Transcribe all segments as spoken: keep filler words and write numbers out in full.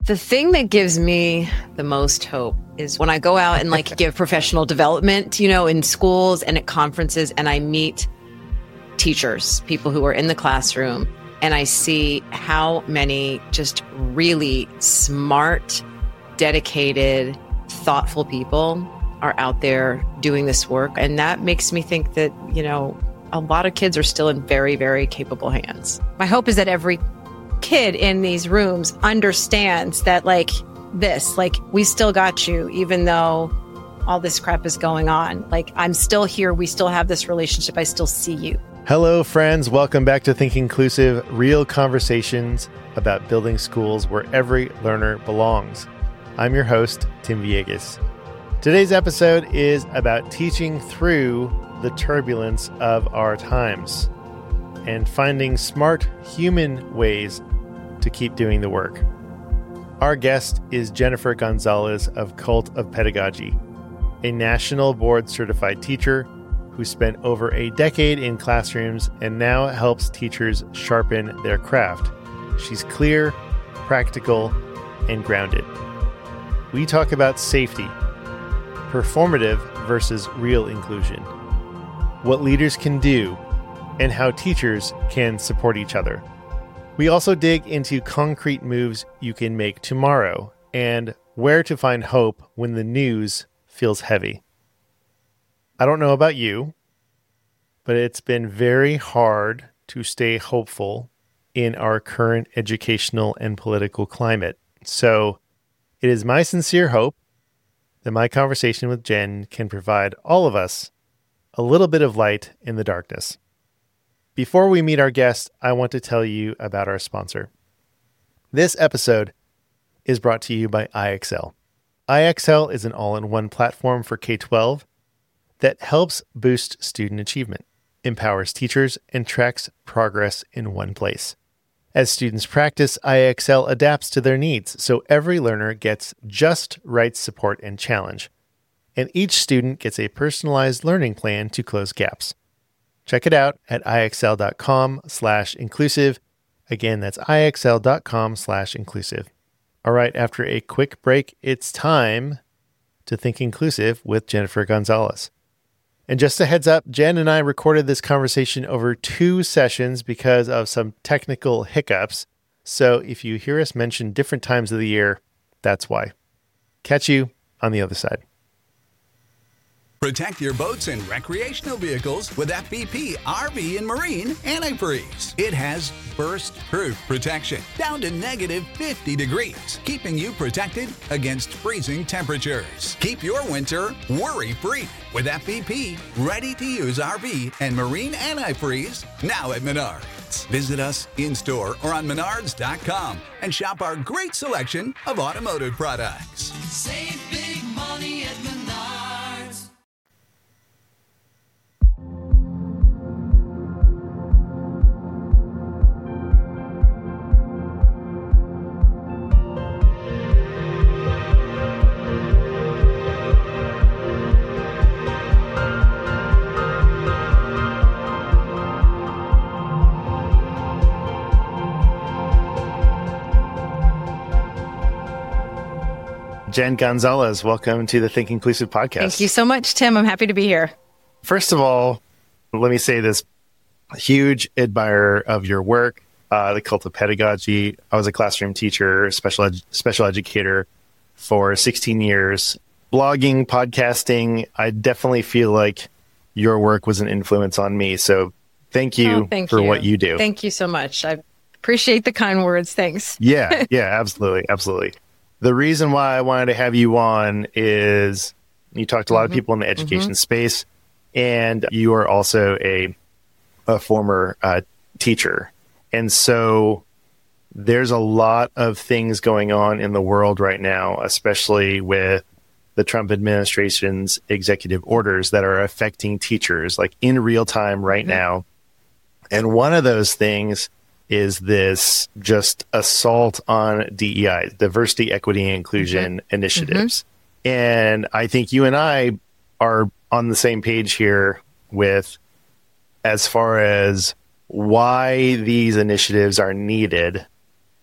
The thing that gives me the most hope is when I go out and like give professional development, you know, in schools and at conferences, and I meet teachers, people who are in the classroom, and I see how many just really smart, dedicated, thoughtful people are out there doing this work. And that makes me think that, you know, a lot of kids are still in very, very capable hands. My hope is that every kid in these rooms understands that like this, like we still got you, even though all this crap is going on. Like I'm still here. We still have this relationship. I still see you. Hello, friends. Welcome back to Think Inclusive, real conversations about building schools where every learner belongs. I'm your host, Tim Villegas. Today's episode is about teaching through the turbulence of our times and finding smart human ways to keep doing the work. Our guest is Jennifer Gonzalez of Cult of Pedagogy, a national board certified teacher who spent over a decade in classrooms and now helps teachers sharpen their craft. She's clear, practical, and grounded. We talk about safety, performative versus real inclusion, what leaders can do, and how teachers can support each other. We also dig into concrete moves you can make tomorrow and where to find hope when the news feels heavy. I don't know about you, but it's been very hard to stay hopeful in our current educational and political climate. So it is my sincere hope that my conversation with Jen can provide all of us a little bit of light in the darkness. Before we meet our guest, I want to tell you about our sponsor. This episode is brought to you by I X L. I X L is an all-in-one platform for K twelve that helps boost student achievement, empowers teachers, and tracks progress in one place. As students practice, I X L adapts to their needs, so every learner gets just right support and challenge, and each student gets a personalized learning plan to close gaps. Check it out at ixl.com slash inclusive. Again, that's ixl.com slash inclusive. All right, after a quick break, it's time to Think Inclusive with Jennifer Gonzalez. And just a heads up, Jen and I recorded this conversation over two sessions because of some technical hiccups. So if you hear us mention different times of the year, that's why. Catch you on the other side. Protect your boats and recreational vehicles with F B P R V and Marine Antifreeze. It has burst-proof protection down to negative fifty degrees, keeping you protected against freezing temperatures. Keep your winter worry-free with F B P ready-to-use R V and Marine Antifreeze now at Menards. Visit us in-store or on menards dot com and shop our great selection of automotive products. Save big money at Menards. Jen Gonzalez, welcome to the Think Inclusive podcast. Thank you so much, Tim. I'm happy to be here. First of all, let me say this: huge admirer of your work, uh, the Cult of Pedagogy. I was a classroom teacher, special ed- special educator for sixteen years. Blogging, podcasting, I definitely feel like your work was an influence on me. So thank you oh, thank for you. what you do. Thank you so much. I appreciate the kind words. Thanks. Yeah, yeah, absolutely, absolutely. The reason why I wanted to have you on is you talked to a lot mm-hmm. of people in the education mm-hmm. space, and you are also a a former uh, teacher. And so there's a lot of things going on in the world right now, especially with the Trump administration's executive orders that are affecting teachers like in real time right mm-hmm. now. And one of those things is this just assault on D E I, diversity, equity, and inclusion mm-hmm. initiatives. Mm-hmm. And I think you and I are on the same page here with as far as why these initiatives are needed.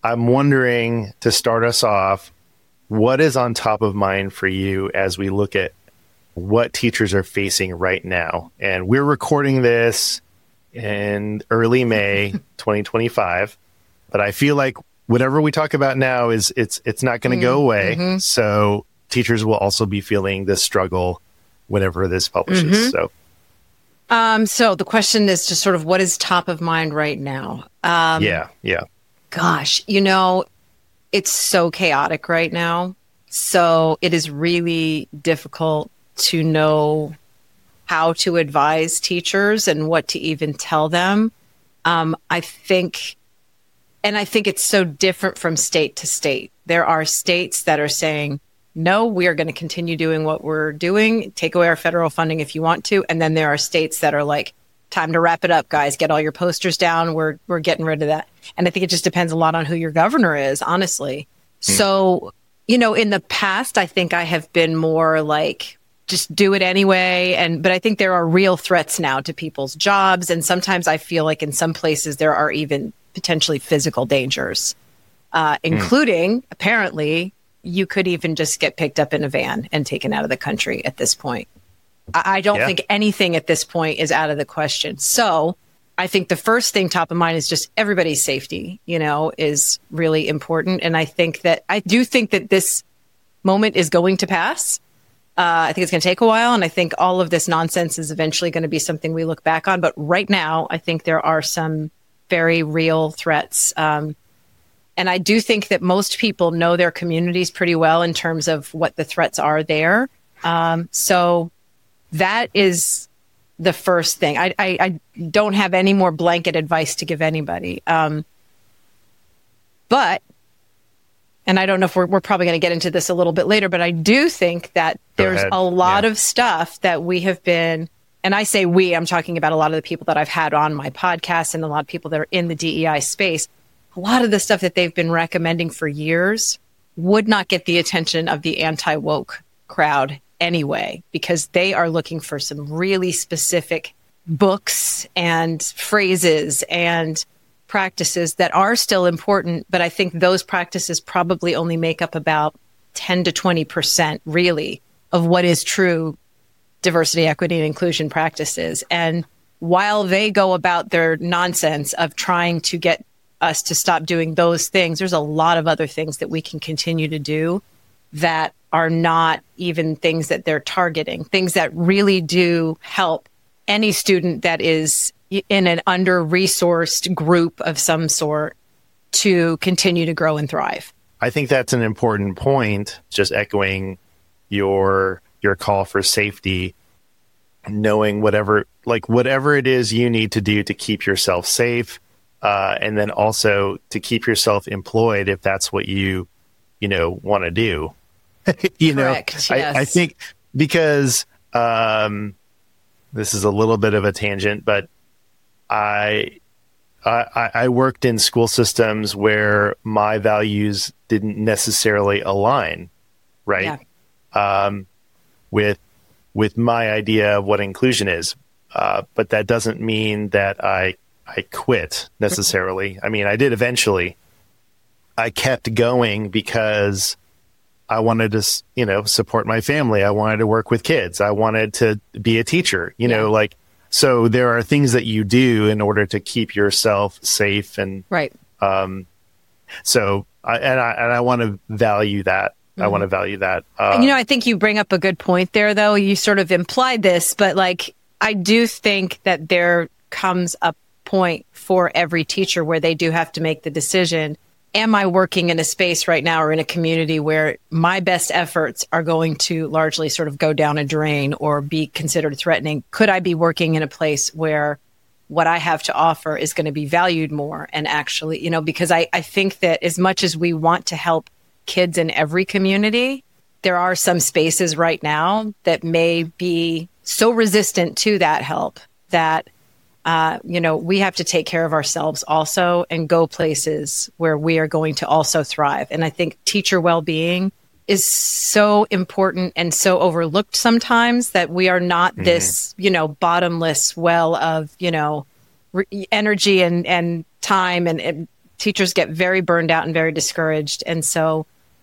I'm wondering, to start us off, what is on top of mind for you as we look at what teachers are facing right now? And we're recording this in early May twenty twenty-five, but I feel like whatever we talk about now is it's it's not going to mm-hmm. go away. Mm-hmm. So teachers will also be feeling this struggle whenever this publishes. Mm-hmm. So, um, so the question is just sort of what is top of mind right now? Um, yeah, yeah. Gosh, you know, it's so chaotic right now. So it is really difficult to know how to advise teachers and what to even tell them. Um, I think, and I think it's so different from state to state. There are states that are saying, no, we are going to continue doing what we're doing. Take away our federal funding if you want to. And then there are states that are like, time to wrap it up, guys. Get all your posters down. We're we're getting rid of that. And I think it just depends a lot on who your governor is, honestly. Mm. So, you know, in the past, I think I have been more like, just do it anyway. And but I think there are real threats now to people's jobs. And sometimes I feel like in some places there are even potentially physical dangers, uh, including, mm. apparently, you could even just get picked up in a van and taken out of the country at this point. I, I don't yeah. think anything at this point is out of the question. So I think the first thing top of mind is just everybody's safety, you know, is really important. And I think that I do think that this moment is going to pass. Uh, I think it's going to take a while. And I think all of this nonsense is eventually going to be something we look back on. But right now, I think there are some very real threats. Um, and I do think that most people know their communities pretty well in terms of what the threats are there. Um, so that is the first thing. I, I, I don't have any more blanket advice to give anybody. Um, but, and I don't know if we're, we're probably going to get into this a little bit later, but I do think that there's a lot yeah. of stuff that we have been, and I say we, I'm talking about a lot of the people that I've had on my podcast and a lot of people that are in the D E I space. A lot of the stuff that they've been recommending for years would not get the attention of the anti-woke crowd anyway, because they are looking for some really specific books and phrases and practices that are still important. But I think those practices probably only make up about ten to twenty percent really of what is true diversity, equity, and inclusion practices. And while they go about their nonsense of trying to get us to stop doing those things, there's a lot of other things that we can continue to do that are not even things that they're targeting, things that really do help any student that is in an under-resourced group of some sort to continue to grow and thrive. I think that's an important point, just echoing your your call for safety, knowing whatever, like whatever it is you need to do to keep yourself safe, uh, and then also to keep yourself employed if that's what you, you know, want to do. you Correct, know, yes. I, I think because um, this is a little bit of a tangent, but I, I I worked in school systems where my values didn't necessarily align, right? Yeah. Um, with with my idea of what inclusion is, uh, but that doesn't mean that I I quit necessarily. I mean, I did eventually. I kept going because I wanted to, you know, support my family. I wanted to work with kids. I wanted to be a teacher, you yeah. know, like, so there are things that you do in order to keep yourself safe. And, right. Um, so I, and I, and I want to value that. Mm-hmm. I want to value that. Um, you know, I think you bring up a good point there, though. You sort of implied this, but like, I do think that there comes a point for every teacher where they do have to make the decision. Am I working in a space right now or in a community where my best efforts are going to largely sort of go down a drain or be considered threatening? Could I be working in a place where what I have to offer is going to be valued more? And actually, you know, because I, I think that as much as we want to help kids in every community, there are some spaces right now that may be so resistant to that help that Uh, you know, we have to take care of ourselves also and go places where we are going to also thrive. And I think teacher well-being is so important and so overlooked sometimes that we are not mm-hmm. this, you know, bottomless well of, you know, re- energy and, and time and, and teachers get very burned out and very discouraged. And so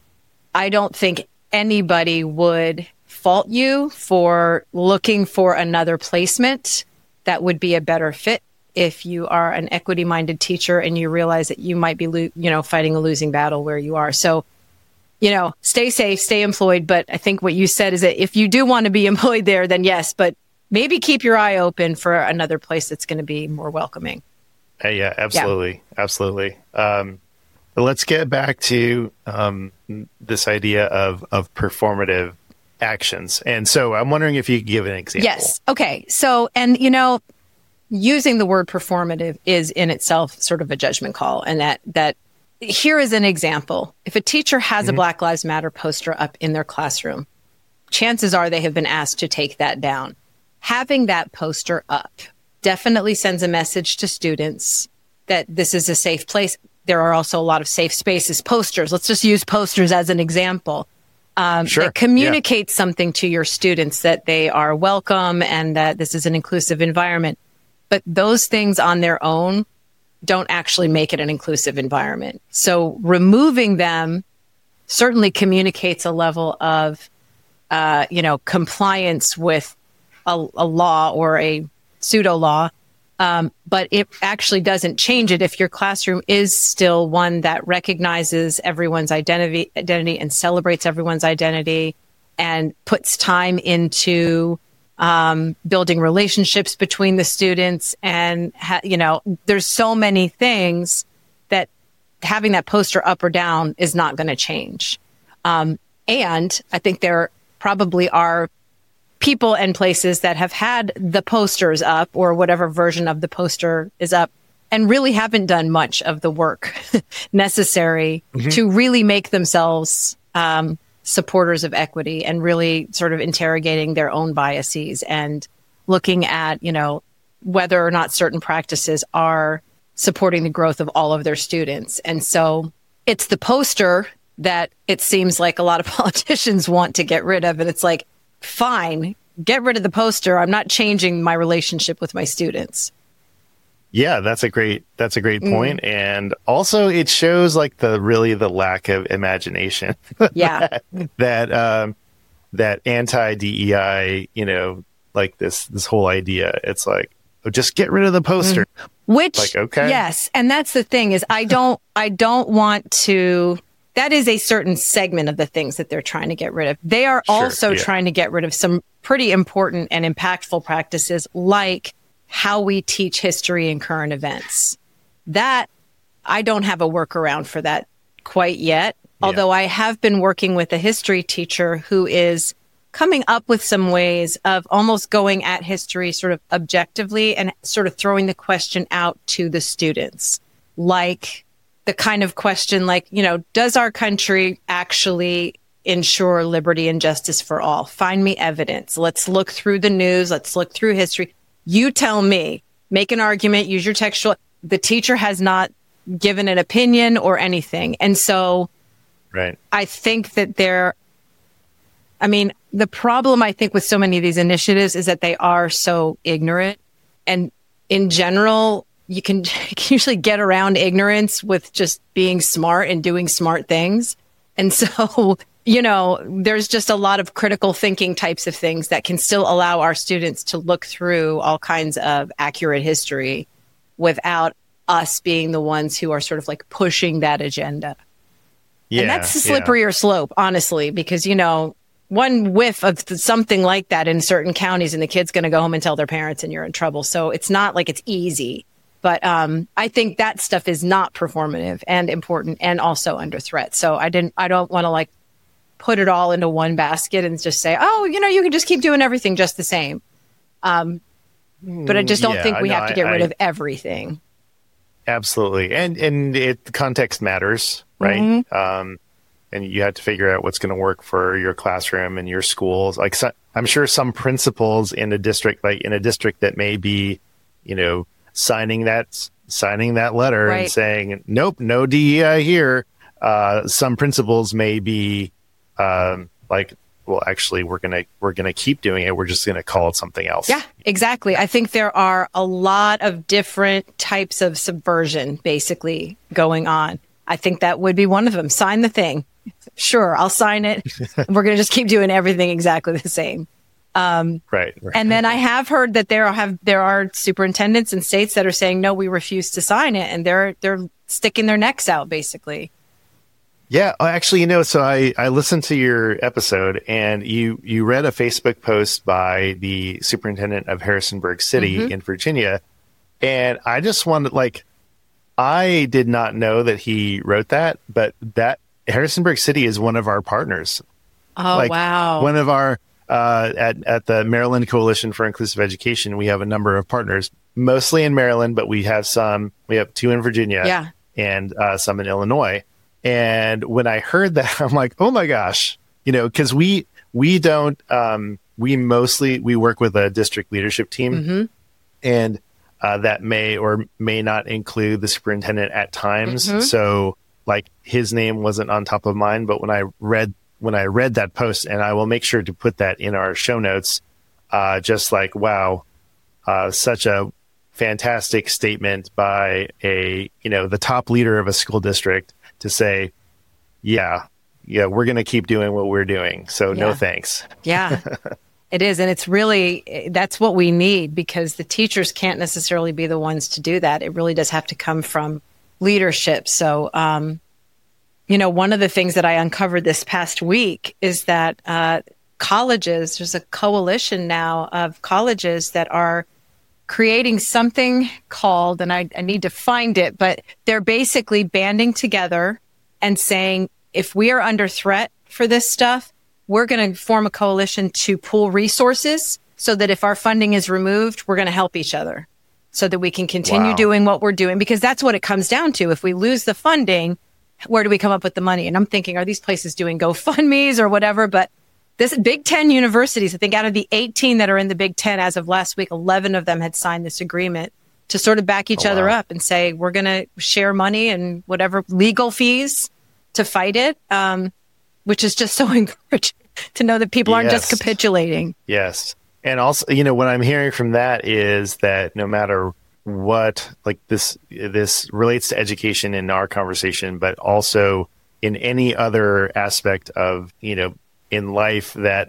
I don't think anybody would fault you for looking for another placement that would be a better fit if you are an equity-minded teacher and you realize that you might be, lo- you know, fighting a losing battle where you are. So, you know, stay safe, stay employed. But I think what you said is that if you do want to be employed there, then yes, but maybe keep your eye open for another place that's going to be more welcoming. Uh, yeah, absolutely. Yeah. Absolutely. Um, but let's get back to um, this idea of, of performative actions. And so I'm wondering if you could give an example. Yes. Okay. So, and, you know, using the word performative is in itself sort of a judgment call. And that, that here is an example. If a teacher has mm-hmm. a Black Lives Matter poster up in their classroom, chances are they have been asked to take that down. Having that poster up definitely sends a message to students that this is a safe place. There are also a lot of safe spaces, posters. Let's just use posters as an example. Um, sure. That communicates yeah. something to your students that they are welcome and that this is an inclusive environment. But those things on their own don't actually make it an inclusive environment. So removing them certainly communicates a level of, uh, you know, compliance with a, a law or a pseudo law. Um, but it actually doesn't change it if your classroom is still one that recognizes everyone's identity, identity and celebrates everyone's identity and puts time into um, building relationships between the students. And, ha- you know, there's so many things that having that poster up or down is not going to change. Um, and I think there probably are people and places that have had the posters up or whatever version of the poster is up and really haven't done much of the work necessary mm-hmm. to really make themselves um, supporters of equity and really sort of interrogating their own biases and looking at, you know, whether or not certain practices are supporting the growth of all of their students. And so it's the poster that it seems like a lot of politicians want to get rid of. And it's like, fine, get rid of the poster. I'm not changing my relationship with my students. Yeah, that's a great, that's a great point. Mm. And also it shows like the, really the lack of imagination. Yeah. that, that, um, that anti-D E I, you know, like this, this whole idea, it's like, oh, just get rid of the poster. Mm. Which, like, okay. Yes. And that's the thing is I don't, I don't want to, that is a certain segment of the things that they're trying to get rid of. They are sure, also yeah. trying to get rid of some pretty important and impactful practices like how we teach history and current events. That, I don't have a workaround for that quite yet. Yeah. Although I have been working with a history teacher who is coming up with some ways of almost going at history sort of objectively and sort of throwing the question out to the students. Like, the kind of question like, you know, does our country actually ensure liberty and justice for all? Find me evidence. Let's look through the news. Let's look through history. You tell me, make an argument, use your textual. The teacher has not given an opinion or anything. And so right. I think that there, I mean, the problem I think with so many of these initiatives is that they are so ignorant. And in general, you can usually get around ignorance with just being smart and doing smart things. And so, you know, there's just a lot of critical thinking types of things that can still allow our students to look through all kinds of accurate history without us being the ones who are sort of like pushing that agenda. Yeah, and that's a slipperier yeah. slope, honestly, because, you know, one whiff of something like that in certain counties and the kid's going to go home and tell their parents and you're in trouble. So it's not like it's easy. But um, I think that stuff is not performative and important and also under threat. So I didn't, I don't want to like put it all into one basket and just say, oh, you know, you can just keep doing everything just the same. Um, but I just don't yeah, think we no, have to get I, rid I, of everything. Absolutely. And, and it, context matters, right? Mm-hmm. Um, and you have to figure out what's going to work for your classroom and your schools. Like so, I'm sure some principals in a district, like in a district that may be, you know, signing that signing that letter right. and saying, nope, no D E I here. Uh, some principals may be um, like well, actually, we're going to, we're going to keep doing it. We're just going to call it something else. Yeah, exactly. I think there are a lot of different types of subversion basically going on. I think that would be one of them. Sign the thing. Sure, I'll sign it. We're going to just keep doing everything exactly the same. Um, right, right. And then I have heard that there have there are superintendents in states that are saying, no, we refuse to sign it. And they're they're sticking their necks out, basically. Yeah, actually, you know, so I, I listened to your episode and you, you read a Facebook post by the superintendent of Harrisonburg City mm-hmm. in Virginia. And I just wanted, like, I did not know that he wrote that, but that Harrisonburg City is one of our partners. Oh, like, wow. One of our, uh, at, at the Maryland Coalition for Inclusive Education, we have a number of partners, mostly in Maryland, but we have some, we have two in Virginia yeah. and uh, some in Illinois. And when I heard that, I'm like, oh my gosh, you know, because we, we don't, um, we mostly, we work with a district leadership team mm-hmm. and uh, that may or may not include the superintendent at times. Mm-hmm. So like his name wasn't on top of mine, but when I read, when I read that post, and I will make sure to put that in our show notes, uh, just like, wow, uh, such a fantastic statement by a, you know, the top leader of a school district to say, yeah, yeah, we're going to keep doing what we're doing. So yeah. no thanks. Yeah, it is. And it's really, that's what we need, because the teachers can't necessarily be the ones to do that. It really does have to come from leadership. So, um, you know, one of the things that I uncovered this past week is that uh, colleges, there's a coalition now of colleges that are creating something called, and I, I need to find it, but they're basically banding together and saying, if we are under threat for this stuff, we're going to form a coalition to pool resources so that if our funding is removed, we're going to help each other so that we can continue Wow. doing what we're doing, because that's what it comes down to. If we lose the funding, where do we come up with the money? And I'm thinking, are these places doing GoFundMe's or whatever? But this Big Ten universities, I think out of the eighteen that are in the Big Ten as of last week, eleven of them had signed this agreement to sort of back each Oh, other wow. up and say, we're going to share money and whatever legal fees to fight it, um, which is just so encouraging to know that people aren't just Yes. capitulating. Yes. And also, you know, what I'm hearing from that is that no matter what, like this, this relates to education in our conversation, but also in any other aspect of, you know, in life that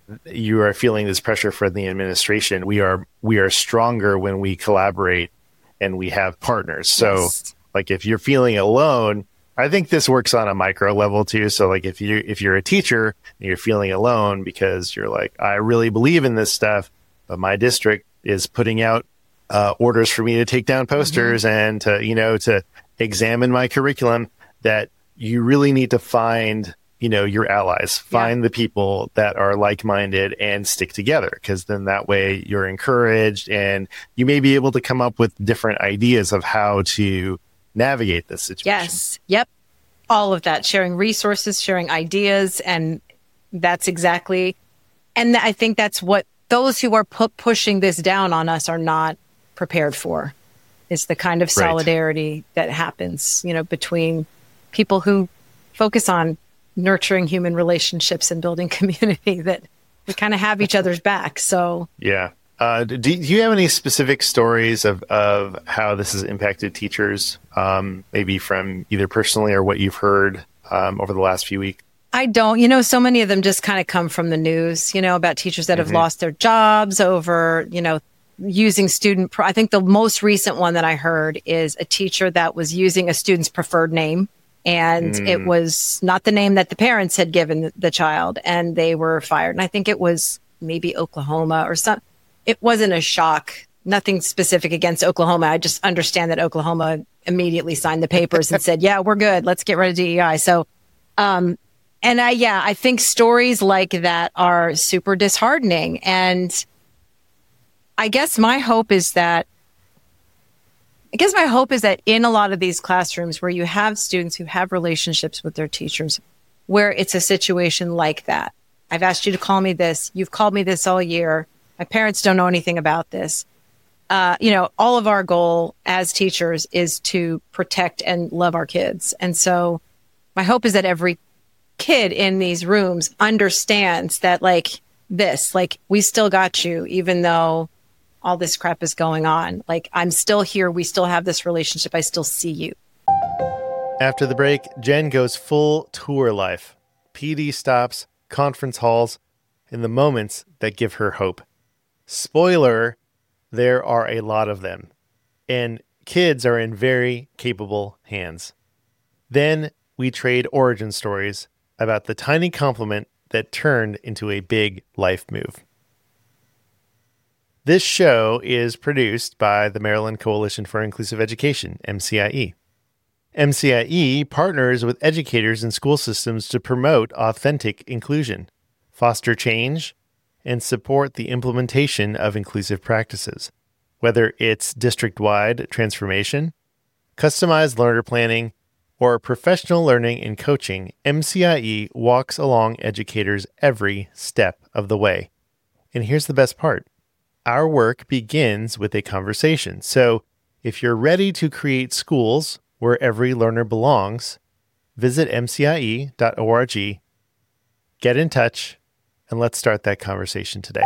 you are feeling this pressure from the administration, we are, we are stronger when we collaborate and we have partners. So Yes. like if you're feeling alone, I think this works on a micro level too. So like if you, if you're a teacher and you're feeling alone because you're like, I really believe in this stuff, but my district is putting out uh, orders for me to take down posters mm-hmm. and to, you know, to examine my curriculum, that you really need to find, you know, your allies, find Yeah. the people that are like-minded and stick together. Because then that way you're encouraged and you may be able to come up with different ideas of how to navigate this situation. Yes. Yep. All of that, sharing resources, sharing ideas. And that's exactly, and I think that's what those who are pu- pushing this down on us are not prepared for, is the kind of solidarity right. that happens, you know, between people who focus on nurturing human relationships and building community, that we kind of have each other's back. So yeah. Uh, do, do you have any specific stories of, of how this has impacted teachers, um, maybe from either personally or what you've heard um, over the last few weeks? I don't. You know, so many of them just kind of come from the news, you know, about teachers that have mm-hmm. lost their jobs over, you know, using student. Pro- I think the most recent one that I heard is a teacher that was using a student's preferred name. And mm. it was not the name that the parents had given the, the child, and they were fired. And I think it was maybe Oklahoma or something. It wasn't a shock, nothing specific against Oklahoma. I just understand that Oklahoma immediately signed the papers and said, yeah, we're good. Let's get rid of D E I. So, um, and I, yeah, I think stories like that are super disheartening. And I guess my hope is that, I guess my hope is that in a lot of these classrooms where you have students who have relationships with their teachers, where it's a situation like that. I've asked you to call me this. You've called me this all year. My parents don't know anything about this. Uh, you know, all of our goal as teachers is to protect and love our kids. And so my hope is that every kid in these rooms understands that like this, like we still got you, even though all this crap is going on. Like I'm still here. We still have this relationship. I still see you. After the break, Jen goes full tour life. P D stops, conference halls, and the moments that give her hope. Spoiler, there are a lot of them. And kids are in very capable hands. Then we trade origin stories about the tiny compliment that turned into a big life move. This show is produced by the Maryland Coalition for Inclusive Education, M C I E. M C I E partners with educators and school systems to promote authentic inclusion, foster change, and support the implementation of inclusive practices. Whether it's district-wide transformation, customized learner planning, or professional learning and coaching, M C I E walks along educators every step of the way. And here's the best part. Our work begins with a conversation. So if you're ready to create schools where every learner belongs, visit m c i e dot org, get in touch, and let's start that conversation today.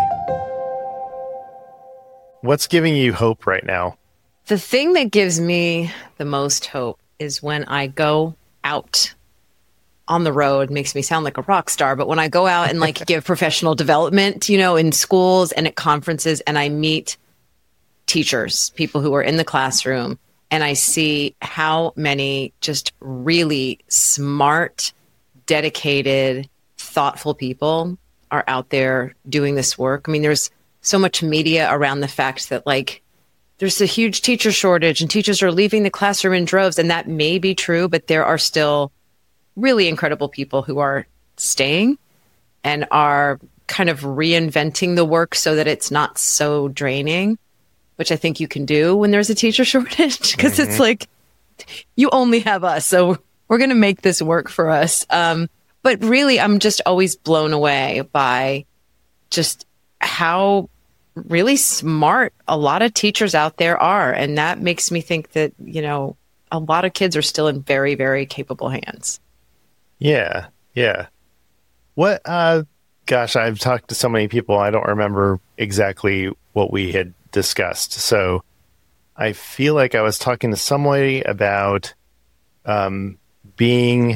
What's giving you hope right now? The thing that gives me the most hope is when I go out on the road. Makes me sound like a rock star, but when I go out and like give professional development, you know, in schools and at conferences, and I meet teachers, people who are in the classroom, and I see how many just really smart, dedicated, thoughtful people are out there doing this work. I mean, there's so much media around the fact that like there's a huge teacher shortage and teachers are leaving the classroom in droves, and that may be true, but there are still really incredible people who are staying and are kind of reinventing the work so that it's not so draining, which I think you can do when there's a teacher shortage, because mm-hmm. it's like, you only have us, so we're going to make this work for us. Um, but really, I'm just always blown away by just how really smart a lot of teachers out there are. And that makes me think that, you know, a lot of kids are still in very, very capable hands. Yeah, yeah. What, uh, gosh, I've talked to so many people, I don't remember exactly what we had discussed. So I feel like I was talking to somebody about um, being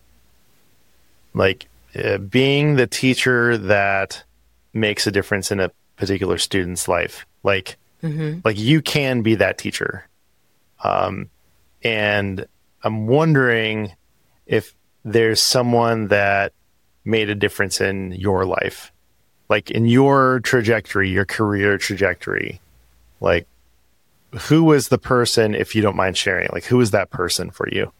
like uh, being the teacher that makes a difference in a particular student's life. Like, mm-hmm. like you can be that teacher. Um, and I'm wondering if there's someone that made a difference in your life, like in your trajectory, your career trajectory. Like, who was the person, if you don't mind sharing, like who was that person for you?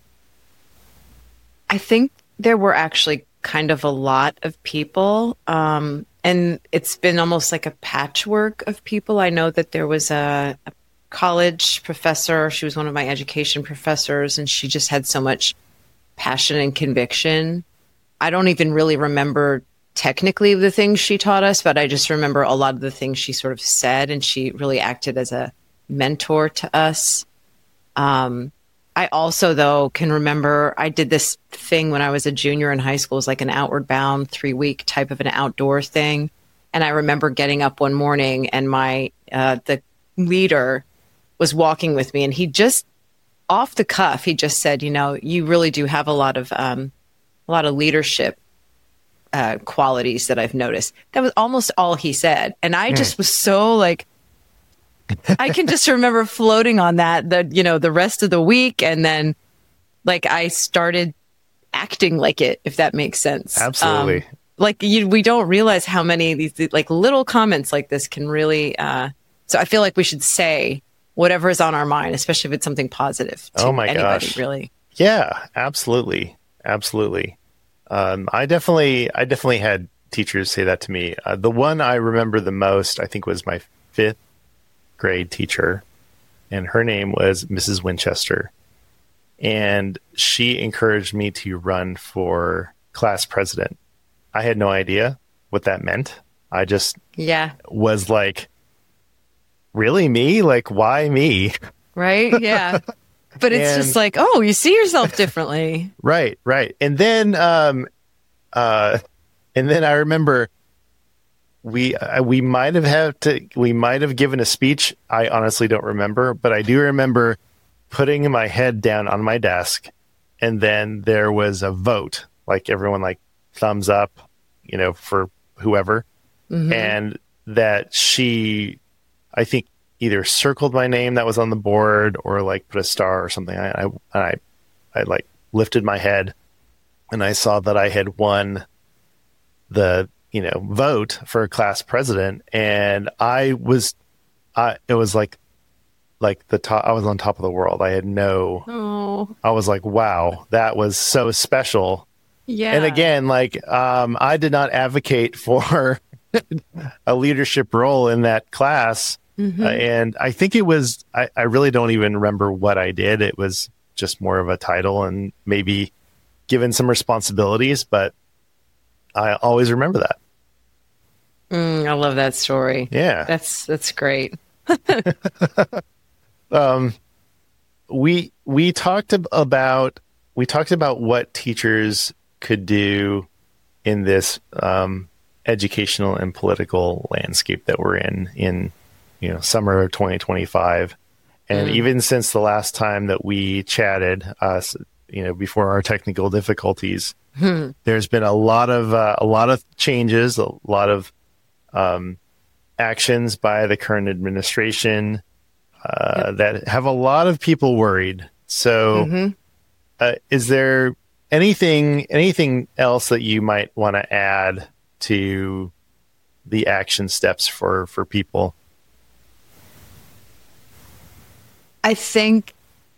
I think there were actually kind of a lot of people. Um, and it's been almost like a patchwork of people. I know that there was a, a college professor. She was one of my education professors, and she just had so much passion and conviction. I don't even really remember technically the things she taught us, but I just remember a lot of the things she sort of said, and she really acted as a mentor to us. Um, I also, though, can remember I did this thing when I was a junior in high school. It was like an outward bound three week type of an outdoor thing. And I remember getting up one morning and my, uh, the leader was walking with me, and he just off the cuff, he just said, you know, you really do have a lot of, um, a lot of leadership uh, qualities that I've noticed. That was almost all he said. And I just was so like, I can just remember floating on that, the, you know, the rest of the week. And then like, I started acting like it, if that makes sense. Absolutely. Um, like you, we don't realize how many of these like little comments like this can really, uh, so I feel like we should say whatever is on our mind, especially if it's something positive to oh my anybody, gosh. really. Yeah, absolutely. Absolutely. Um, I definitely, I definitely had teachers say that to me. Uh, the one I remember the most, I think, was my fifth grade teacher, and her name was Missus Winchester. And she encouraged me to run for class president. I had no idea what that meant. I just yeah. was like, really me? Like, why me? Right? Yeah. But it's And- just like, oh, you see yourself differently. Right, right. And then, um, uh, and then I remember we uh, we might have had to we might have given a speech. I honestly don't remember, but I do remember putting my head down on my desk, and then there was a vote. Like everyone, like thumbs up, you know, for whoever, Mhm. and that she, I think, either circled my name that was on the board or like put a star or something. I, I, I, I like lifted my head and I saw that I had won the, you know, vote for class president. And I was, I, it was like, like the top, I was on top of the world. I had no, Oh, I was like, wow, that was so special. yeah. And again, like, um, I did not advocate for a leadership role in that class. Mhm. Uh, and I think it was, I, I really don't even remember what I did. It was just more of a title and maybe given some responsibilities, but I always remember that. Mm, I love that story. Yeah. That's that's great. Um, we, we talked ab- about, we talked about what teachers could do in this, um, educational and political landscape that we're in, in, you know, summer of twenty twenty-five. And Mm. even since the last time that we chatted, uh, you know, before our technical difficulties, Hmm. there's been a lot of, uh, a lot of changes, a lot of, um, actions by the current administration, uh, that have a lot of people worried. So, Mhm. uh, is there anything, anything else that you might want to add to the action steps for, for people? I think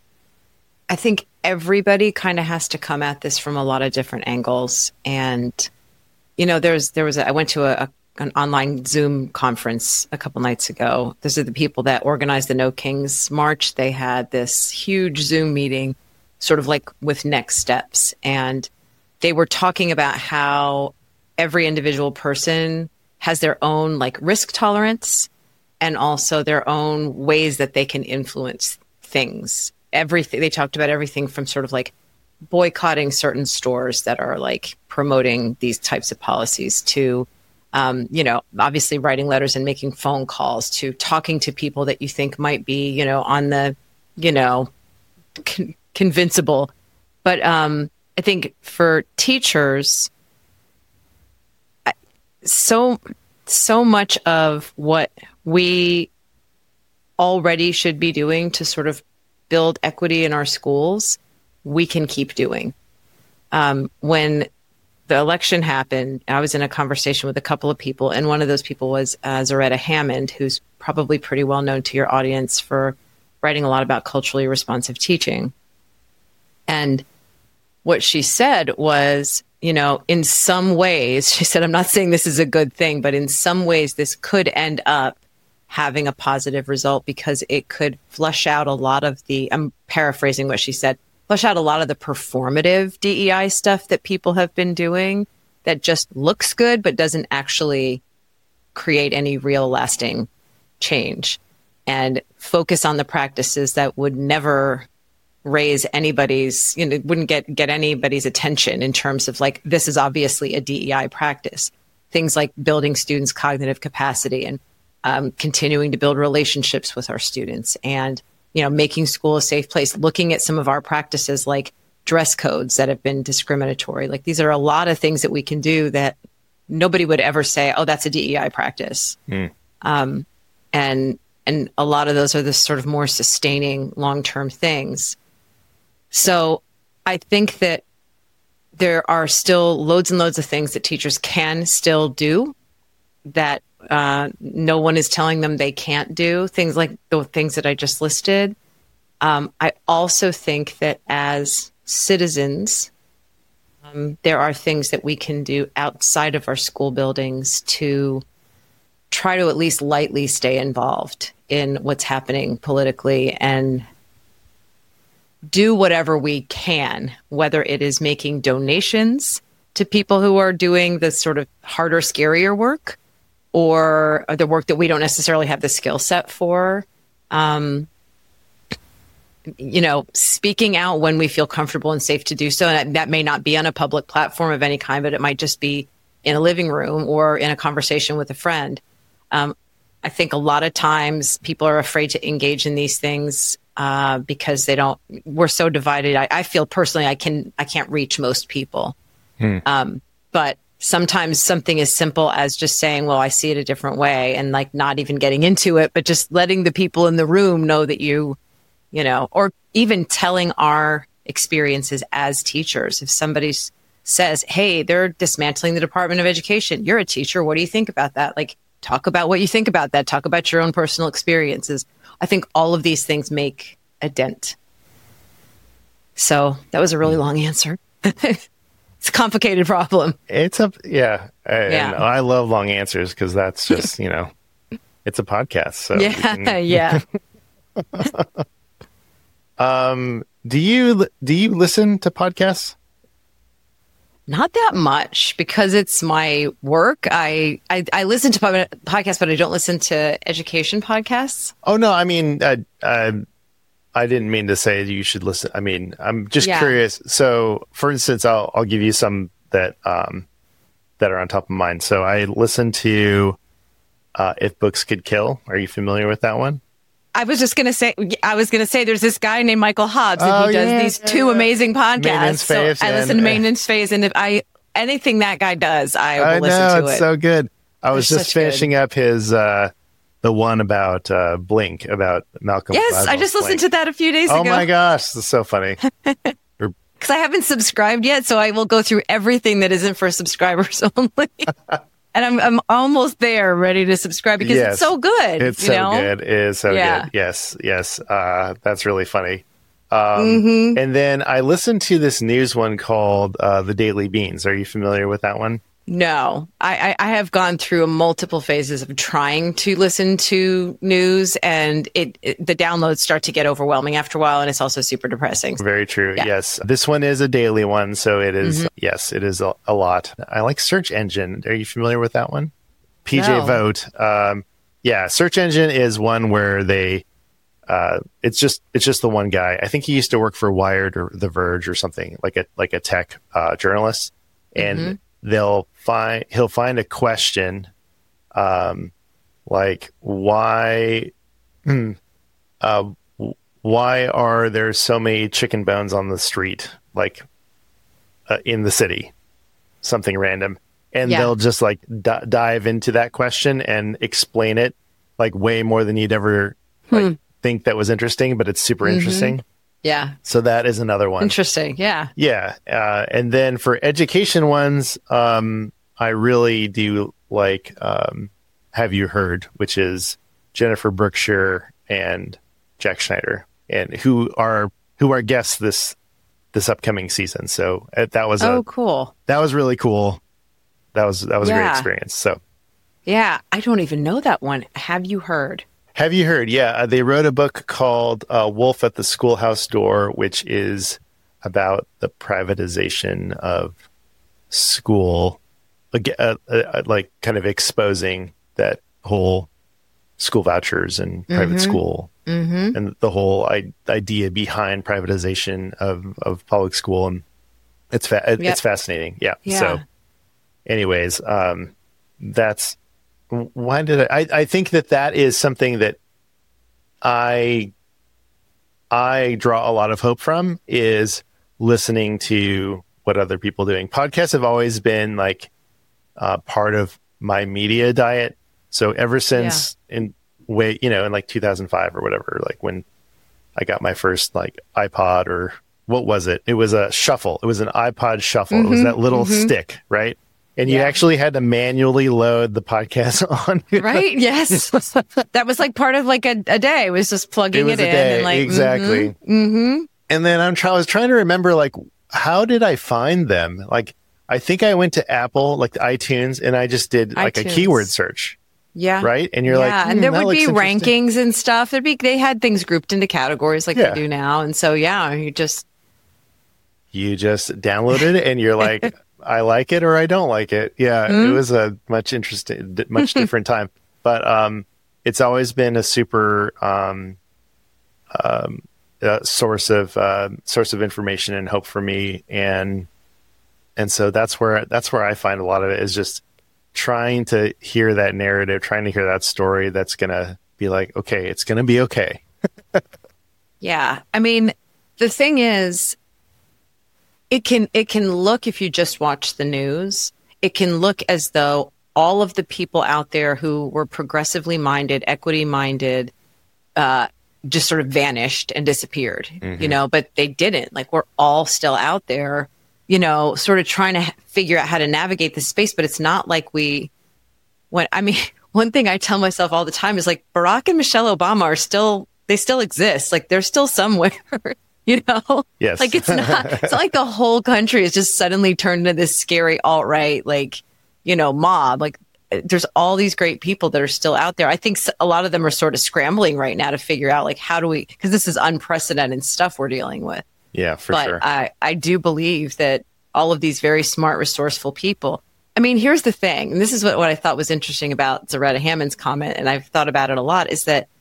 I think everybody kind of has to come at this from a lot of different angles. And you know, there's there was a, I went to a, a an online Zoom conference a couple nights ago. Those are the people that organized the No Kings March. They had this huge Zoom meeting, sort of like with next steps, and they were talking about how every individual person has their own like risk tolerance and also their own ways that they can influence things. Everything they talked about everything from sort of like boycotting certain stores that are like promoting these types of policies to, um, you know, obviously writing letters and making phone calls to talking to people that you think might be, you know, on the, you know, con- convincible. But um, I think for teachers, I- so so much of what we already should be doing to sort of build equity in our schools, we can keep doing. Um, when the election happened, I was in a conversation with a couple of people, and one of those people was uh, Zaretta Hammond, who's probably pretty well known to your audience for writing a lot about culturally responsive teaching. And what she said was, you know, in some ways, she said, I'm not saying this is a good thing, but in some ways, this could end up having a positive result because it could flush out a lot of the, I'm paraphrasing what she said, flush out a lot of the performative D E I stuff that people have been doing that just looks good, but doesn't actually create any real lasting change, and focus on the practices that would never raise anybody's, you know, wouldn't get, get anybody's attention in terms of like, this is obviously a D E I practice. Things like building students' cognitive capacity and um, continuing to build relationships with our students and, you know, making school a safe place, looking at some of our practices like dress codes that have been discriminatory. Like these are a lot of things that we can do that nobody would ever say, oh, that's a D E I practice. Mm. Um, and, and a lot of those are the sort of more sustaining long-term things. So I think that there are still loads and loads of things that teachers can still do that uh, no one is telling them they can't do. Things like the things that I just listed. Um, I also think that as citizens, um, there are things that we can do outside of our school buildings to try to at least lightly stay involved in what's happening politically and do whatever we can, whether it is making donations to people who are doing the sort of harder, scarier work, or the work that we don't necessarily have the skill set for. Um, you know, speaking out when we feel comfortable and safe to do so. And that may not be on a public platform of any kind, but it might just be in a living room or in a conversation with a friend. Um, I think a lot of times people are afraid to engage in these things uh, because they don't, we're so divided. I, I feel personally, I can, I can't reach most people. Hmm. Um, but sometimes something as simple as just saying, well, I see it a different way, and like not even getting into it, but just letting the people in the room know that you, you know, or even telling our experiences as teachers. If somebody says, hey, they're dismantling the Department of Education, you're a teacher, what do you think about that? Like, talk about what you think about that. Talk about your own personal experiences. I think all of these things make a dent. So that was a really long answer. It's a complicated problem. It's a, yeah. And Yeah. I love long answers because that's just, you know, it's a podcast. So we Yeah, can- yeah. um, do you, do you listen to podcasts? Not that much because it's my work. I I, I listen to pod- podcasts, but I don't listen to education podcasts. Oh, no, I mean, I, I, I didn't mean to say you should listen. I mean, I'm just Yeah. curious. So, for instance, I'll I'll give you some that um that are on top of mind. So, I listen to uh, If Books Could Kill. Are you familiar with that one? I was just gonna say. I was gonna say. There's this guy named Michael Hobbs, and Oh, he does yeah, these yeah, two yeah. amazing podcasts. Maintenance So Phase I listen and- to Maintenance Phase, and if I anything that guy does, I will I listen know to it's it. so good. I was They're just such good. finishing up his uh, the one about uh, Blink about Malcolm. yes, I just listened to that a few days Oh ago. my gosh, that's so funny. Because I haven't subscribed yet, so I will go through everything that isn't for subscribers only. And I'm I'm almost there, ready to subscribe because Yes. it's so good. It's you so know? good. It is so Yeah. good. Yes, yes. Uh, that's really funny. Um, Mm-hmm. And then I listened to this news one called uh, The Daily Beans. Are you familiar with that one? No, I, I, I have gone through multiple phases of trying to listen to news, and it, it the downloads start to get overwhelming after a while, and it's also super depressing. Very true. Yeah. Yes. This one is a daily one. So it is- Mm-hmm. yes, it is a, a lot. I like Search Engine. Are you familiar with that one? P J No. Vote. Um, yeah. Search Engine is one where they, uh, it's just, it's just the one guy. I think he used to work for Wired or The Verge or something, like a, like a tech uh, journalist. And Mm-hmm. they'll find, he'll find a question, um, like why, hmm, uh, why are there so many chicken bones on the street, like uh, in the city? Something random. And Yeah. they'll just like d- dive into that question and explain it like way more than you'd ever like think that was interesting, but it's super interesting. Yeah, So that is another one. interesting. Yeah, Yeah. Uh, and then for education ones, um, I really do like um, Have You Heard, which is Jennifer Berkshire and Jack Schneider, and who are who are guests this this upcoming season. So uh, that was oh, a cool. that was really cool. That was that was a great Yeah. experience. So Yeah, I don't even know that one. Have you heard? Have You Heard? Yeah, uh, they wrote a book called uh, Wolf at the Schoolhouse Door, which is about the privatization of school, like, uh, uh, like kind of exposing that whole school vouchers and private school Mm-hmm. and the whole I- idea behind privatization of, of public school. And it's fa- it- Yep. it's fascinating. Yeah. Yeah. So anyways, um, that's why did I, I, I think that that is something that I, I draw a lot of hope from is listening to what other people are doing. Podcasts have always been like uh, part of my media diet. So ever since in way, you know, in like two thousand five or whatever, like when I got my first like iPod or what was it? It was a shuffle. It was an iPod shuffle. It was that little stick, right? And you Yeah. actually had to manually load the podcast on. Right? Yes. That was like part of like a, a day. It was just It plugging was it, a in day. and like exactly. Mm-hmm. And then I'm trying, I was trying to remember, like, how did I find them? Like, I think I went to Apple, like iTunes, and I just did like a iTunes. keyword search, Yeah. right? And you're yeah, like, and "Hmm, there that would be looks interesting." rankings and stuff. There'd be they had things grouped into categories like Yeah. they do now, and so yeah, you just You just downloaded it, and you're like, I like it or I don't like it. Yeah, Mm-hmm. it was a much interesting, d- much different time. But um, it's always been a super um, um, uh, source of uh, source of information and hope for me, and and so that's where that's where I find a lot of it is just trying to hear that narrative, trying to hear that story that's gonna be like, okay, it's gonna be okay. Yeah, I mean, the thing is, it can it can look, if you just watch the news, it can look as though all of the people out there who were progressively minded, equity minded, uh, just sort of vanished and disappeared, mm-hmm. you know, but they didn't. Like, we're all still out there, you know, sort of trying to figure out how to navigate this space. But it's not like we, when, I mean, one thing I tell myself all the time is like, Barack and Michelle Obama are still, they still exist. Like, they're still somewhere. You know, yes. Like, it's not, it's not like the whole country is just suddenly turned into this scary alt-right, like, you know, mob. Like, there's all these great people that are still out there. I think a lot of them are sort of scrambling right now to figure out, like, how do we, because this is unprecedented stuff we're dealing with. Yeah, for but sure. I, I do believe that all of these very smart, resourceful people. I mean, here's the thing, and this is what, what I thought was interesting about Zaretta Hammond's comment, and I've thought about it a lot, is that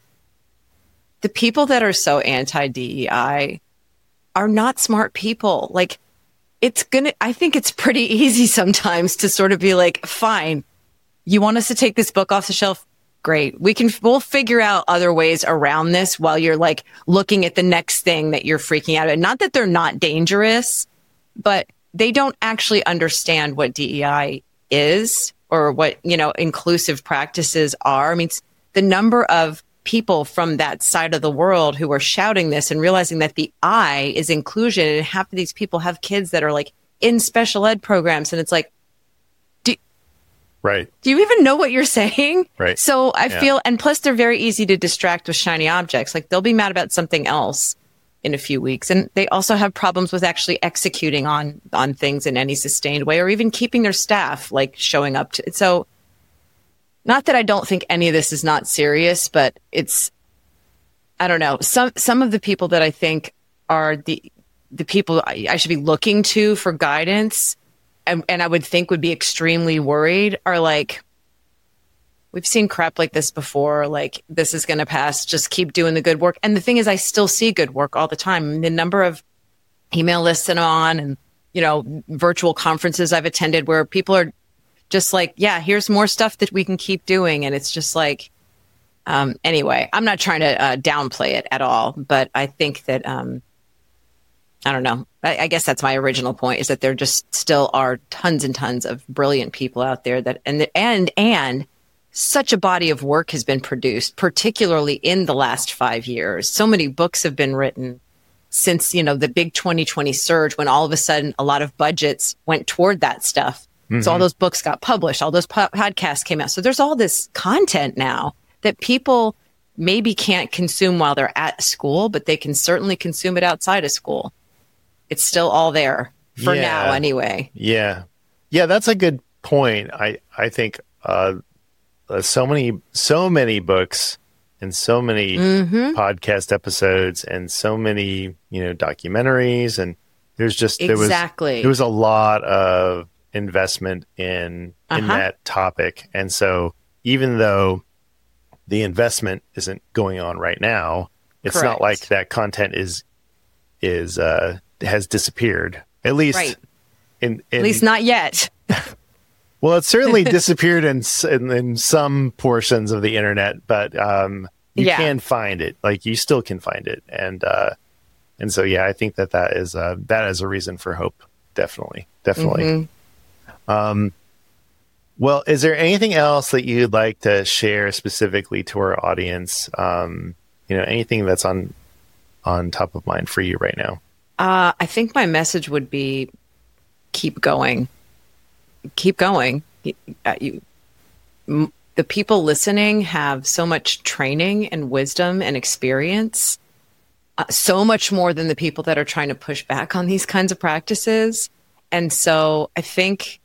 the people that are so anti-D E I are not smart people. Like, it's gonna, I think it's pretty easy sometimes to sort of be like, fine, you want us to take this book off the shelf? Great. We can, we'll figure out other ways around this while you're like looking at the next thing that you're freaking out at. Not that they're not dangerous, but they don't actually understand what D E I is or what, you know, inclusive practices are. I mean, the number of people from that side of the world who are shouting this and realizing that the I is inclusion, and half of these people have kids that are like in special ed programs, and it's like, do, right. do you even know what you're saying? Right. So I yeah. feel, and plus they're very easy to distract with shiny objects. Like, they'll be mad about something else in a few weeks. And they also have problems with actually executing on, on things in any sustained way, or even keeping their staff like showing up to it. So not that I don't think any of this is not serious, but it's, I don't know. Some, some of the people that I think are the, the people I, I should be looking to for guidance, and, and I would think would be extremely worried, are like, we've seen crap like this before. Like, this is going to pass. Just keep doing the good work. And the thing is, I still see good work all the time. The number of email lists I'm on, and, you know, virtual conferences I've attended where people are just like, yeah, here's more stuff that we can keep doing. And it's just like, um, anyway, I'm not trying to uh, downplay it at all, but I think that, um, I don't know. I, I guess that's my original point, is that there just still are tons and tons of brilliant people out there that, and, and, and such a body of work has been produced, particularly in the last five years. So many books have been written since, you know, the big twenty twenty surge, when all of a sudden a lot of budgets went toward that stuff. Mm-hmm. So all those books got published, all those po- podcasts came out. So there's all this content now that people maybe can't consume while they're at school, but they can certainly consume it outside of school. It's still all there for yeah. now anyway. Yeah. Yeah, that's a good point. I, I think uh, so many, so many books and so many mm-hmm. podcast episodes and so many, you know, documentaries, and there's just, exactly. there was, there was a lot of investment in in uh-huh. that topic. And so even though the investment isn't going on right now, it's Correct. not like that content is is uh has disappeared, at least right. in, in at least not yet. Well, it's certainly disappeared in, in in some portions of the internet, but um you yeah. can find it. Like, you still can find it. And uh and so yeah, I think that that is uh that is a reason for hope. Definitely. Definitely. Mm-hmm. Um, well, is there anything else that you'd like to share specifically to our audience? Um, you know, anything that's on on top of mind for you right now? Uh, I think my message would be, keep going. Keep going. You, uh, you, m- the people listening have so much training and wisdom and experience, uh, so much more than the people that are trying to push back on these kinds of practices. And so I think,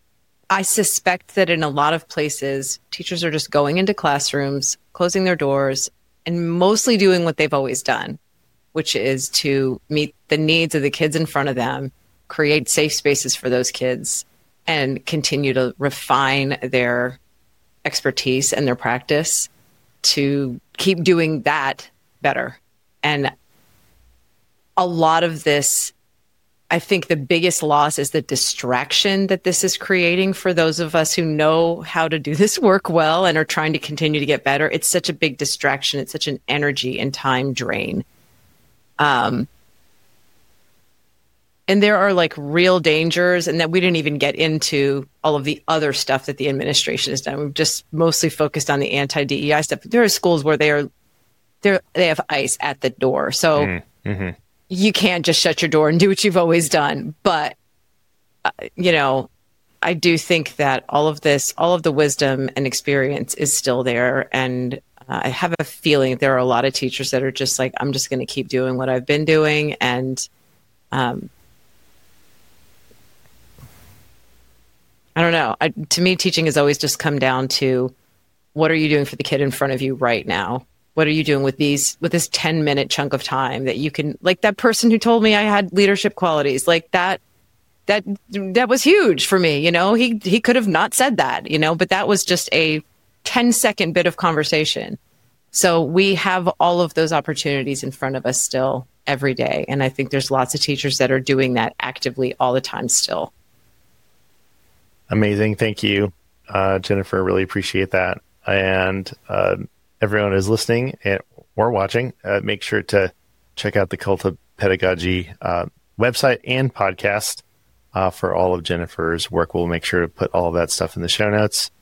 I suspect that in a lot of places, teachers are just going into classrooms, closing their doors, and mostly doing what they've always done, which is to meet the needs of the kids in front of them, create safe spaces for those kids, and continue to refine their expertise and their practice to keep doing that better. And a lot of this, I think the biggest loss is the distraction that this is creating for those of us who know how to do this work well and are trying to continue to get better. It's such a big distraction. It's such an energy and time drain. Um, and there are like real dangers, and that we didn't even get into all of the other stuff that the administration has done. We've just mostly focused on the anti-D E I stuff. There are schools where they are, they're, they have ICE at the door. So Mm-hmm. you can't just shut your door and do what you've always done. But, uh, you know, I do think that all of this, all of the wisdom and experience is still there. And uh, I have a feeling there are a lot of teachers that are just like, I'm just going to keep doing what I've been doing. And um, I don't know. I, to me, teaching has always just come down to, what are you doing for the kid in front of you right now? What are you doing with these, with this ten minute chunk of time that you can, like that person who told me I had leadership qualities, like that, that, that was huge for me. You know, he, he could have not said that, you know, but that was just a ten second bit of conversation. So we have all of those opportunities in front of us still every day. And I think there's lots of teachers that are doing that actively all the time still. Amazing. Thank you, uh, Jennifer. Really appreciate that. And, uh, everyone who's listening and, or watching, uh, make sure to check out the Cult of Pedagogy uh, website and podcast uh, for all of Jennifer's work. We'll make sure to put all of that stuff in the show notes.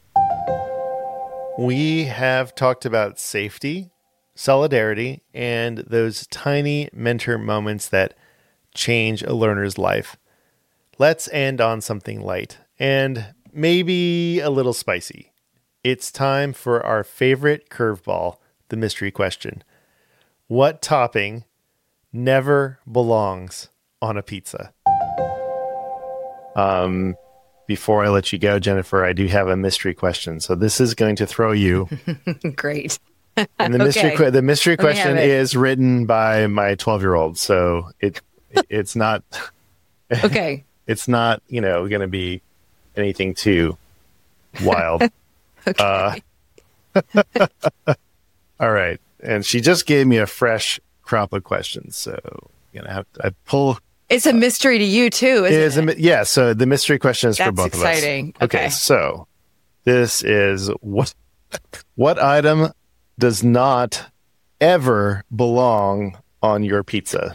We have talked about safety, solidarity, and those tiny mentor moments that change a learner's life. Let's end on something light and maybe a little spicy. It's time for our favorite curveball, the mystery question. What topping never belongs on a pizza? Um, before I let you go, Jennifer, I do have a mystery question. So this is going to throw you. Great. And the mystery, Okay. the mystery Let me have question it. is written by my twelve-year-old. So it, it's not. Okay. It's not, you know, going to be anything too wild. Okay. Uh, all right. And she just gave me a fresh crop of questions. So, you know, I, have to, I pull. It's a mystery to you too, isn't It is it? a, mi- yeah. So the mystery question is for That's both exciting. of us. Okay. So this is what, what item does not ever belong on your pizza?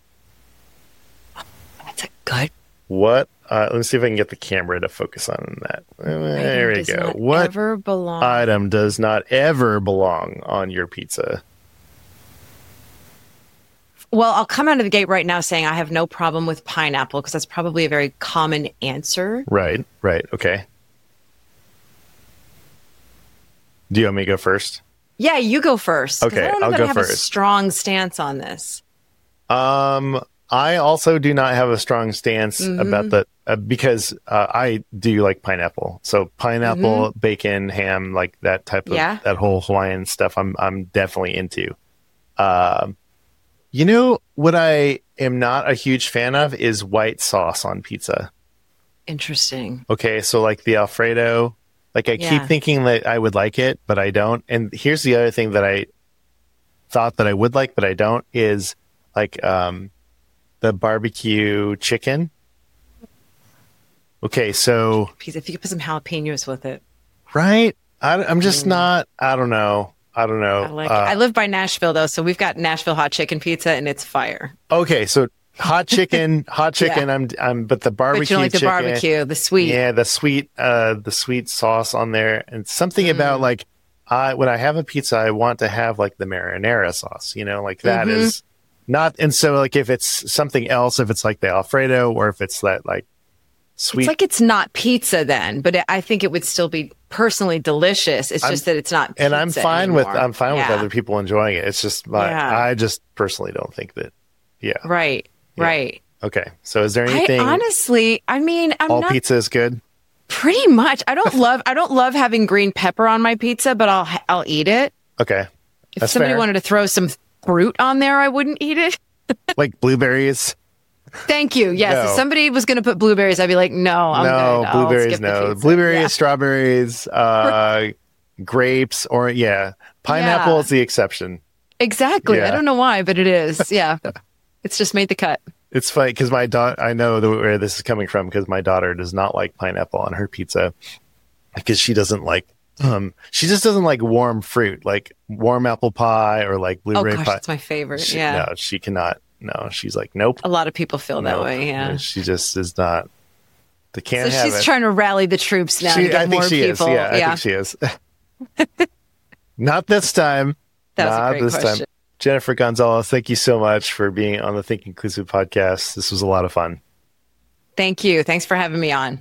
That's a good. What? Uh, let's see if I can get the camera to focus on that. There we Does go. not What ever belong. item does not ever belong on your pizza? Well, I'll come out of the gate right now saying I have no problem with pineapple because that's probably a very common answer. Right, right. Okay. Do you want me to go first? Yeah, you go first. 'cause Okay, I don't know I'll that go I have a first. strong stance on this. Um, I also do not have a strong stance Mm-hmm. about the uh, because uh, I do like pineapple. So pineapple, Mm-hmm. bacon, ham, like that type of Yeah. that whole Hawaiian stuff. I'm I'm definitely into. Um, you know what I am not a huge fan of is white sauce on pizza. Interesting. Okay, so like the Alfredo, like I Yeah. keep thinking that I would like it, but I don't. And here's the other thing that I thought that I would like, but I don't, is like um, the barbecue chicken. Okay, so Because if you could put some jalapenos with it, right, I, I'm just not. I don't know. I don't know. I like Uh, it. I live by Nashville though, so we've got Nashville hot chicken pizza, and it's fire. okay, so hot chicken, hot chicken. Yeah. I'm, I'm, but the barbecue But you don't like the chicken, barbecue, the sweet. yeah, the sweet, uh, the sweet sauce on there, and something Mm. about like, I when I have a pizza, I want to have like the marinara sauce. You know, like that is Mm-hmm. not. And so, like, if it's something else, if it's like the Alfredo, or if it's that like sweet, It's like it's not pizza then, but it, I think it would still be personally delicious. It's just that it's not pizza and I'm fine with anymore. I'm fine Yeah. with other people enjoying it. It's just my, Yeah. I just personally don't think that. Yeah. Right, right. Okay. So, is there I anything? honestly, I mean, I'm all not pizza is good. pretty much. I don't love, I don't love having green pepper on my pizza, but I'll, I'll eat it. Okay. If That's somebody fair. wanted to throw some fruit on there, I wouldn't eat it. Like blueberries. Thank you. Yes, No. if somebody was going to put blueberries, I'd be like, no, I'm no, good. I'll blueberries. skip the No, pizza. blueberries, Yeah. strawberries, uh, grapes, or yeah, pineapple Yeah. is the exception. Exactly. Yeah. I don't know why, but it is. Yeah. It's just made the cut. It's funny because my daughter, I know the, where this is coming from because my daughter does not like pineapple on her pizza because she doesn't like, um, she just doesn't like warm fruit, like warm apple pie or like Oh blueberry gosh, pie. that's my favorite. She, yeah. No, she cannot. No, she's like, nope. A lot of people feel that nope. way. Yeah. She just is not. They can't So have she's it. trying to rally the troops now She- to get I think more she people. is. Yeah, I think she is. Not this time. That was a Not great this question. time. Jennifer Gonzalez, thank you so much for being on the Think Inclusive podcast. This was a lot of fun. Thank you. Thanks for having me on.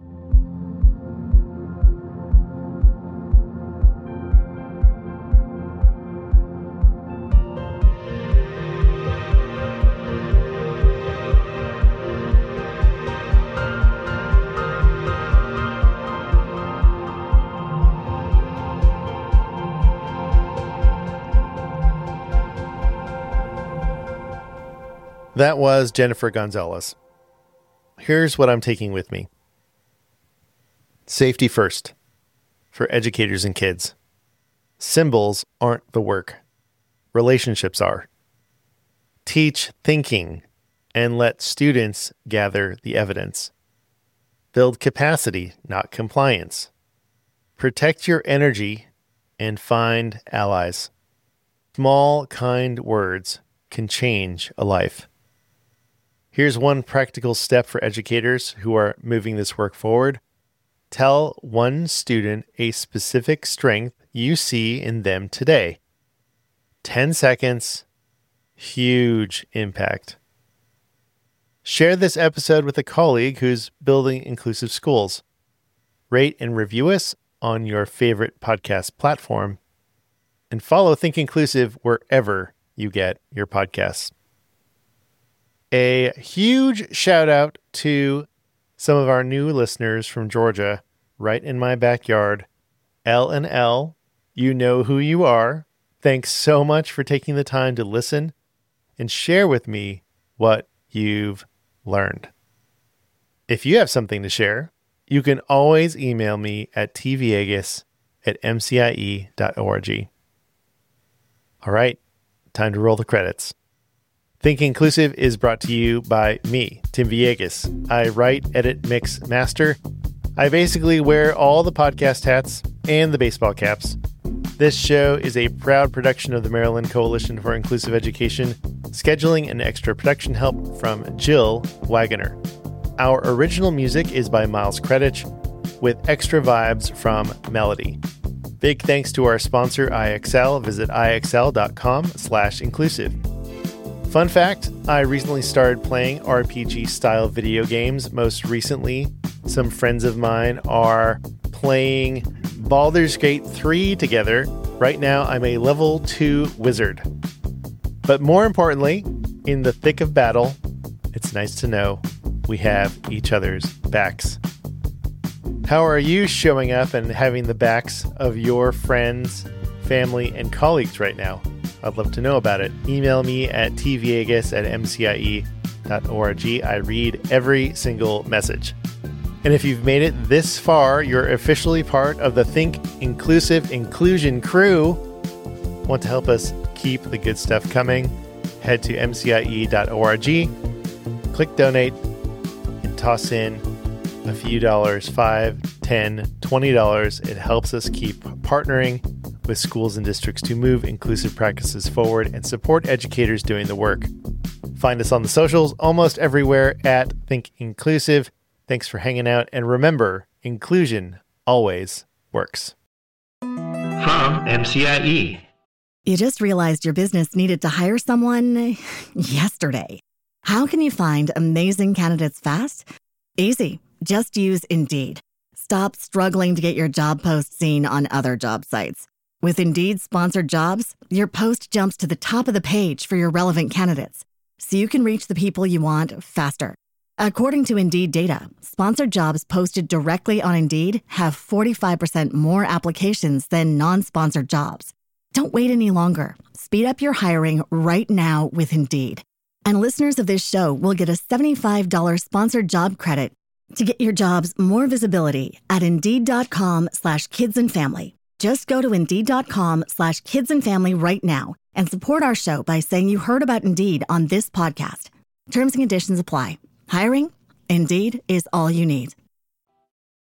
That was Jennifer Gonzalez. Here's what I'm taking with me. Safety first for educators and kids. Symbols aren't the work. Relationships are. Teach thinking and let students gather the evidence. Build capacity, not compliance. Protect your energy and find allies. Small, kind words can change a life. Here's one practical step for educators who are moving this work forward. Tell one student a specific strength you see in them today. ten seconds, huge impact. Share this episode with a colleague who's building inclusive schools. Rate and review us on your favorite podcast platform. And follow Think Inclusive wherever you get your podcasts. A huge shout out to some of our new listeners from Georgia, right in my backyard. L and L, you know who you are. Thanks so much for taking the time to listen and share with me what you've learned. If you have something to share, you can always email me at tviegas at m c i e dot org. All right, time to roll the credits. Think Inclusive is brought to you by me, Tim Villegas. I write, edit, mix, master. I basically wear all the podcast hats and the baseball caps. This show is a proud production of the Maryland Coalition for Inclusive Education, scheduling and extra production help from Jill Wagoner. Our original music is by Miles Credich, with extra vibes from Melody. Big thanks to our sponsor, I X L. Visit ixl.com slash inclusive. Fun fact, I recently started playing R P G-style video games. Most recently, some friends of mine are playing Baldur's Gate three together. Right now, I'm a level two wizard. But more importantly, in the thick of battle, it's nice to know we have each other's backs. How are you showing up and having the backs of your friends, family, and colleagues right now? I'd love to know about it. Email me at tviegas at m c i e dot org. I read every single message. And if you've made it this far, you're officially part of the Think Inclusive Inclusion crew. Want to help us keep the good stuff coming? Head to m c i e dot org, click donate, and toss in a few dollars, five, ten, twenty dollars. It helps us keep partnering with schools and districts to move inclusive practices forward and support educators doing the work. Find us on the socials almost everywhere at Think Inclusive. Thanks for hanging out, and remember, inclusion always works. From M C I E. You just realized your business needed to hire someone yesterday. How can you find amazing candidates fast? Easy. Just use Indeed. Stop struggling to get your job post seen on other job sites. With Indeed sponsored jobs, your post jumps to the top of the page for your relevant candidates, so you can reach the people you want faster. According to Indeed data, sponsored jobs posted directly on Indeed have forty-five percent more applications than non-sponsored jobs. Don't wait any longer. Speed up your hiring right now with Indeed. And listeners of this show will get a seventy-five dollars sponsored job credit to get your jobs more visibility at Indeed.com slash kids and family. Just go to Indeed.com slash kids and family right now And support our show by saying you heard about Indeed on this podcast. Terms and conditions apply. Hiring? Indeed is all you need.